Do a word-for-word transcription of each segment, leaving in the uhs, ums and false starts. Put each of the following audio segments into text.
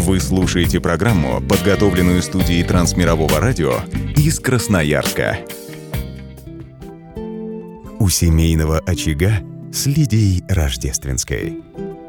Вы слушаете программу, подготовленную студией Трансмирового радио из Красноярска. У семейного очага с Лидией Рождественской.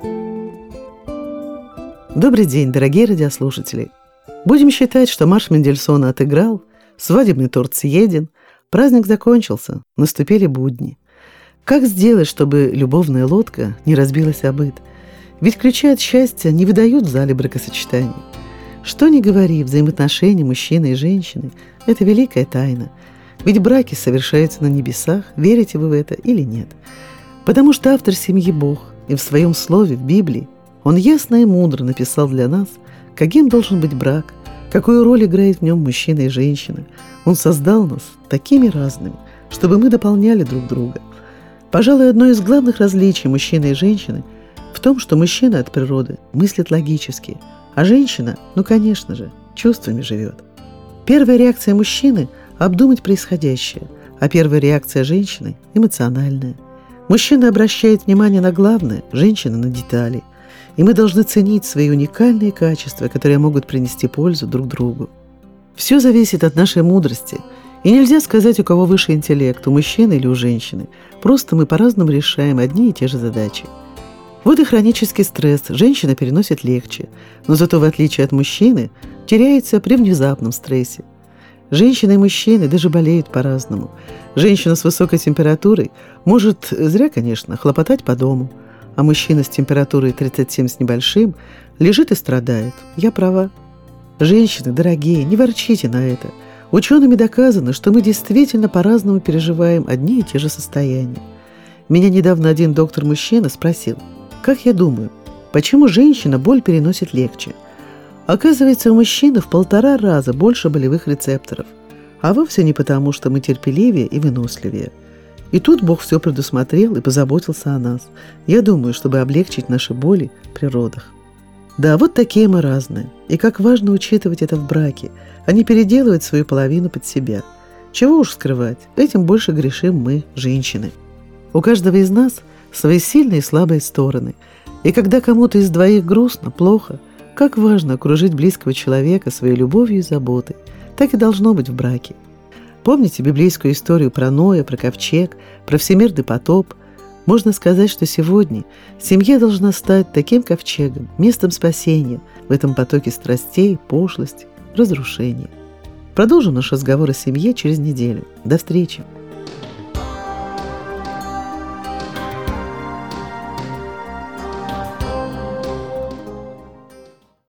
Добрый день, дорогие радиослушатели. Будем считать, что марш Мендельсона отыграл, свадебный торт съеден, праздник закончился, наступили будни. Как сделать, чтобы любовная лодка не разбилась о быт? Ведь ключи от счастья не выдают в зале бракосочетаний. Что ни говори, взаимоотношения мужчины и женщины – это великая тайна. Ведь браки совершаются на небесах, верите вы в это или нет. Потому что автор семьи Бог, и в своем слове, в Библии, Он ясно и мудро написал для нас, каким должен быть брак, какую роль играет в нем мужчина и женщина. Он создал нас такими разными, чтобы мы дополняли друг друга. Пожалуй, одно из главных различий мужчины и женщины в том, что мужчина от природы мыслит логически, а женщина, ну, конечно же, чувствами живет. Первая реакция мужчины – обдумать происходящее, а первая реакция женщины – эмоциональная. Мужчина обращает внимание на главное, женщина – на детали. И мы должны ценить свои уникальные качества, которые могут принести пользу друг другу. Все зависит от нашей мудрости. И нельзя сказать, у кого выше интеллект, у мужчины или у женщины. Просто мы по-разному решаем одни и те же задачи. Вот и хронический стресс женщина переносит легче, но зато, в отличие от мужчины, теряется при внезапном стрессе. Женщины и мужчины даже болеют по-разному. Женщина с высокой температурой может, зря, конечно, хлопотать по дому, а мужчина с температурой тридцать семь с небольшим лежит и страдает. Я права. Женщины, дорогие, не ворчите на это. Учеными доказано, что мы действительно по-разному переживаем одни и те же состояния. Меня недавно один доктор-мужчина спросил, как я думаю, почему женщина боль переносит легче? Оказывается, у мужчины в полтора раза больше болевых рецепторов, а вовсе не потому, что мы терпеливее и выносливее. И тут Бог все предусмотрел и позаботился о нас. Я думаю, чтобы облегчить наши боли при родах. Да, вот такие мы разные. И как важно учитывать это в браке, а не переделывать свою половину под себя. Чего уж скрывать, этим больше грешим мы, женщины. У каждого из нас свои сильные и слабые стороны. И когда кому-то из двоих грустно, плохо, как важно окружить близкого человека своей любовью и заботой. Так и должно быть в браке. Помните библейскую историю про Ноя, про ковчег, про всемирный потоп? Можно сказать, что сегодня семья должна стать таким ковчегом, местом спасения в этом потоке страстей, пошлости, разрушений. Продолжим наш разговор о семье через неделю. До встречи!